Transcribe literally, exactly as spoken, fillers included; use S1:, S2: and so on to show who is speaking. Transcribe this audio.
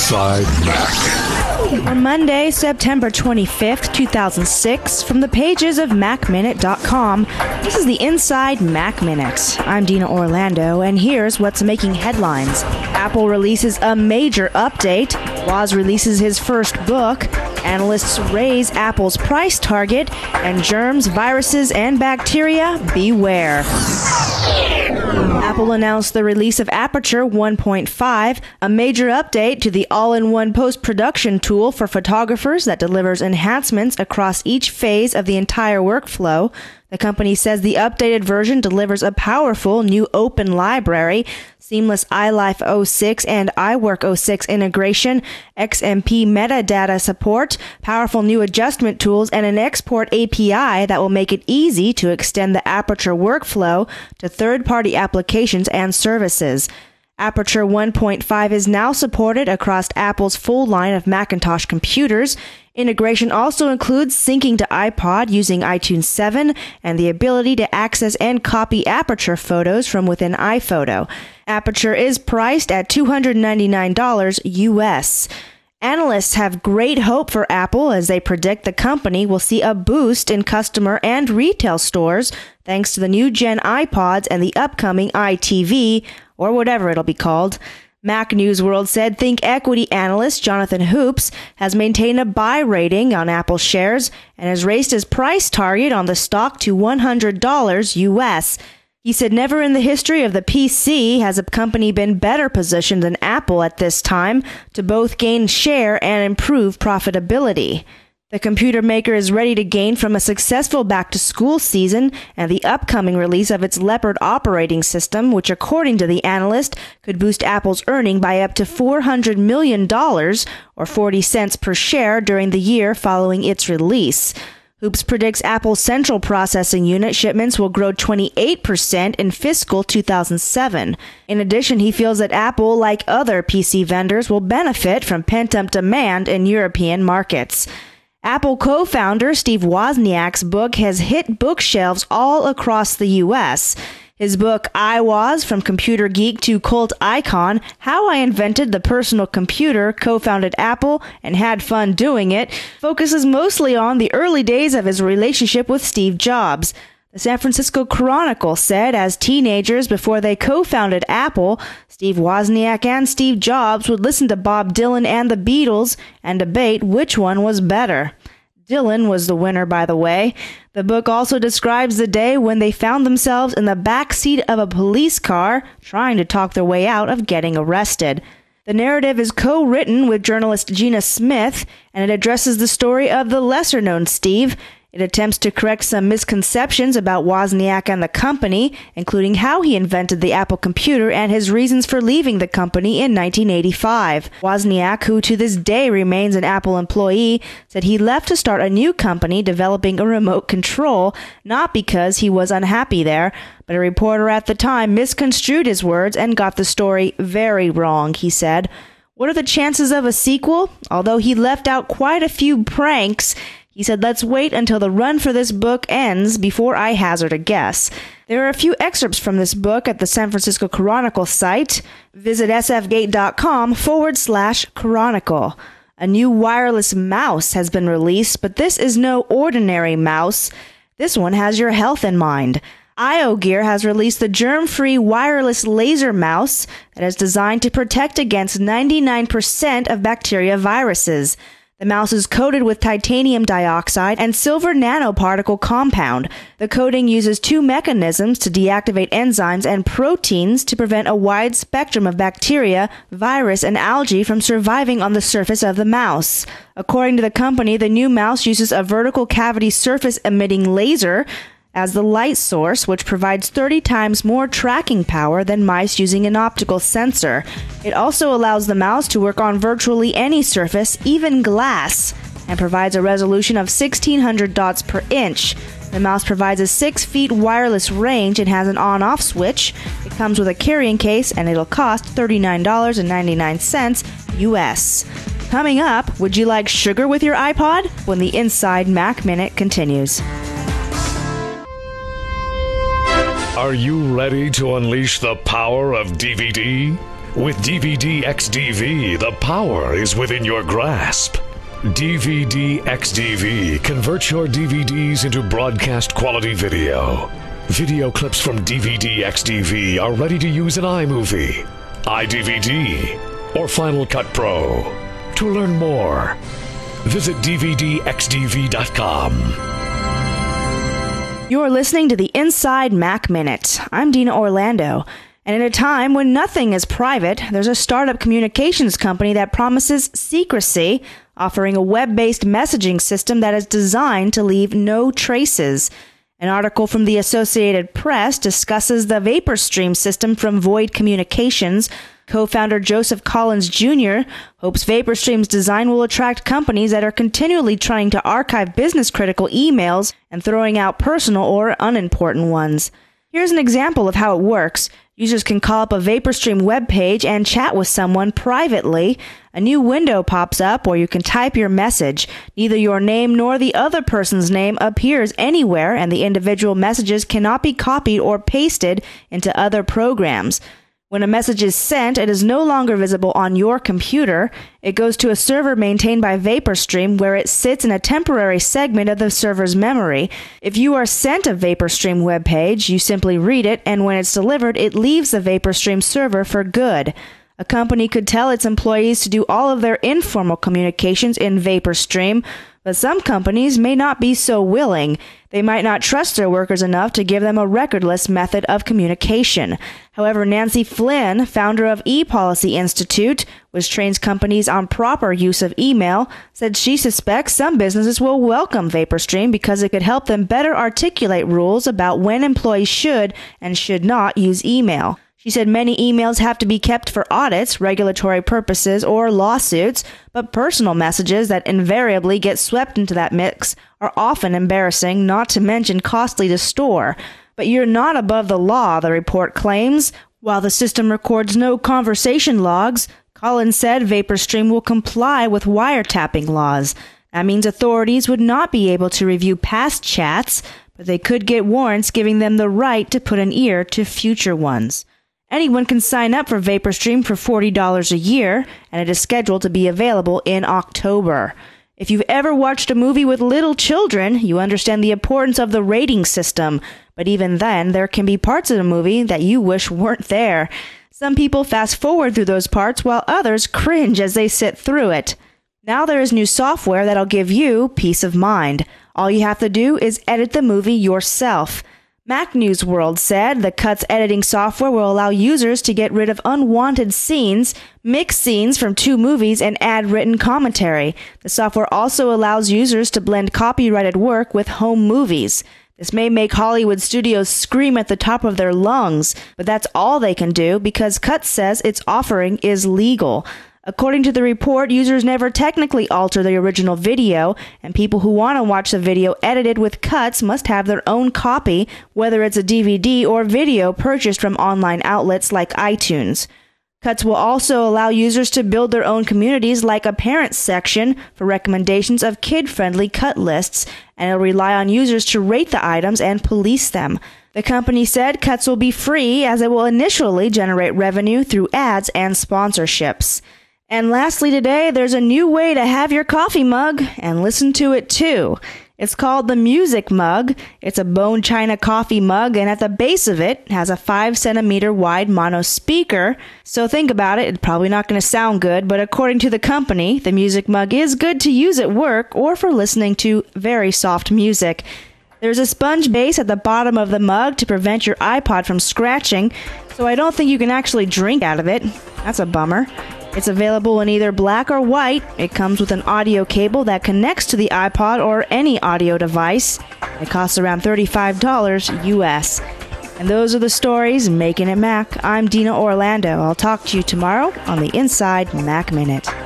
S1: Inside Mac.
S2: On Monday, September twenty-fifth, two thousand six, from the pages of Mac Minute dot com, this is the Inside Mac Minute. I'm Dina Orlando, and here's what's making headlines. Apple releases a major update. Woz releases his first book. Analysts raise Apple's price target. And germs, viruses, and bacteria, beware. Apple announced the release of Aperture one point five, a major update to the all-in-one post-production tool for photographers that delivers enhancements across each phase of the entire workflow. The company says the updated version delivers a powerful new open library, seamless iLife oh six and iWork oh six integration, X M P metadata support, powerful new adjustment tools, and an export A P I that will make it easy to extend the Aperture workflow to third-party applications and services. Aperture one point five is now supported across Apple's full line of Macintosh computers. Integration also includes syncing to iPod using iTunes seven and the ability to access and copy Aperture photos from within iPhoto. Aperture is priced at two hundred ninety-nine dollars U S. Analysts have great hope for Apple as they predict the company will see a boost in customer and retail stores thanks to the new Gen iPods and the upcoming iTV, or whatever it'll be called. Mac News World said Think Equity analyst Jonathan Hoops has maintained a buy rating on Apple shares and has raised his price target on the stock to one hundred dollars U S. He said never in the history of the P C has a company been better positioned than Apple at this time to both gain share and improve profitability. The computer maker is ready to gain from a successful back-to-school season and the upcoming release of its Leopard operating system, which, according to the analyst, could boost Apple's earning by up to four hundred million dollars, or forty cents per share, during the year following its release. Hoops predicts Apple's central processing unit shipments will grow twenty-eight percent in fiscal two thousand seven. In addition, he feels that Apple, like other P C vendors, will benefit from pent-up demand in European markets. Apple co-founder Steve Wozniak's book has hit bookshelves all across the U S. His book, I Was, From Computer Geek to Cult Icon, How I Invented the Personal Computer, Co-Founded Apple, and Had Fun Doing It, focuses mostly on the early days of his relationship with Steve Jobs. The San Francisco Chronicle said as teenagers before they co-founded Apple, Steve Wozniak and Steve Jobs would listen to Bob Dylan and the Beatles and debate which one was better. Dylan was the winner, by the way. The book also describes the day when they found themselves in the back seat of a police car trying to talk their way out of getting arrested. The narrative is co-written with journalist Gina Smith, and it addresses the story of the lesser-known Steve. It attempts to correct some misconceptions about Wozniak and the company, including how he invented the Apple computer and his reasons for leaving the company in nineteen eighty-five. Wozniak, who to this day remains an Apple employee, said he left to start a new company developing a remote control, not because he was unhappy there, but a reporter at the time misconstrued his words and got the story very wrong, he said. What are the chances of a sequel? Although he left out quite a few pranks, he said, let's wait until the run for this book ends before I hazard a guess. There are a few excerpts from this book at the San Francisco Chronicle site. Visit sfgate.com forward slash chronicle. A new wireless mouse has been released, but this is no ordinary mouse. This one has your health in mind. IoGear has released the germ-free wireless laser mouse that is designed to protect against ninety-nine percent of bacteria viruses. The mouse is coated with titanium dioxide and silver nanoparticle compound. The coating uses two mechanisms to deactivate enzymes and proteins to prevent a wide spectrum of bacteria, virus, and algae from surviving on the surface of the mouse. According to the company, the new mouse uses a vertical cavity surface-emitting laser as the light source, which provides thirty times more tracking power than mice using an optical sensor. It also allows the mouse to work on virtually any surface, even glass, and provides a resolution of sixteen hundred dots per inch. The mouse provides a six feet wireless range and has an on-off switch. It comes with a carrying case, and it'll cost thirty-nine dollars and ninety-nine cents U S. Coming up, would you like sugar with your iPod? When the Inside Mac Minute continues.
S1: Are you ready to unleash the power of D V D? With D V D X D V, the power is within your grasp. D V D X D V converts your D V Ds into broadcast quality video. Video clips from D V D X D V are ready to use in iMovie, iDVD, or Final Cut Pro. To learn more, visit D V D X D V dot com.
S2: You're listening to the Inside Mac Minute. I'm Dina Orlando. And in a time when nothing is private, there's a startup communications company that promises secrecy, offering a web-based messaging system that is designed to leave no traces. An article from the Associated Press discusses the VaporStream system from Void Communications. Co-founder Joseph Collins Junior hopes VaporStream's design will attract companies that are continually trying to archive business-critical emails and throwing out personal or unimportant ones. Here's an example of how it works. Users can call up a VaporStream web page and chat with someone privately. A new window pops up where you can type your message. Neither your name nor the other person's name appears anywhere, and the individual messages cannot be copied or pasted into other programs. When a message is sent, it is no longer visible on your computer. It goes to a server maintained by VaporStream, where it sits in a temporary segment of the server's memory. If you are sent a VaporStream web page, you simply read it, and when it's delivered, it leaves the VaporStream server for good. A company could tell its employees to do all of their informal communications in VaporStream, but some companies may not be so willing. They might not trust their workers enough to give them a recordless method of communication. However, Nancy Flynn, founder of ePolicy Institute, which trains companies on proper use of email, said she suspects some businesses will welcome VaporStream because it could help them better articulate rules about when employees should and should not use email. She said many emails have to be kept for audits, regulatory purposes, or lawsuits, but personal messages that invariably get swept into that mix are often embarrassing, not to mention costly to store. But you're not above the law, the report claims. While the system records no conversation logs, Collins said VaporStream will comply with wiretapping laws. That means authorities would not be able to review past chats, but they could get warrants giving them the right to put an ear to future ones. Anyone can sign up for VaporStream for forty dollars a year, and it is scheduled to be available in October. If you've ever watched a movie with little children, you understand the importance of the rating system. But even then, there can be parts of the movie that you wish weren't there. Some people fast forward through those parts, while others cringe as they sit through it. Now there is new software that'll give you peace of mind. All you have to do is edit the movie yourself. Mac News World said the Cuts editing software will allow users to get rid of unwanted scenes, mix scenes from two movies, and add written commentary. The software also allows users to blend copyrighted work with home movies. This may make Hollywood studios scream at the top of their lungs, but that's all they can do because Cuts says its offering is legal. According to the report, users never technically alter the original video, and people who want to watch the video edited with cuts must have their own copy, whether it's a D V D or video purchased from online outlets like iTunes. Cuts will also allow users to build their own communities like a parents section for recommendations of kid-friendly cut lists, and it'll rely on users to rate the items and police them. The company said Cuts will be free as it will initially generate revenue through ads and sponsorships. And lastly today, there's a new way to have your coffee mug and listen to it too. It's called the Music Mug. It's a bone china coffee mug, and at the base of it has a five centimeter wide mono speaker. So think about it, it's probably not going to sound good, but according to the company, the Music Mug is good to use at work or for listening to very soft music. There's a sponge base at the bottom of the mug to prevent your iPod from scratching, so I don't think you can actually drink out of it. That's a bummer. It's available in either black or white. It comes with an audio cable that connects to the iPod or any audio device. It costs around thirty-five dollars U S. And those are the stories making it Mac. I'm Dina Orlando. I'll talk to you tomorrow on the Inside Mac Minute.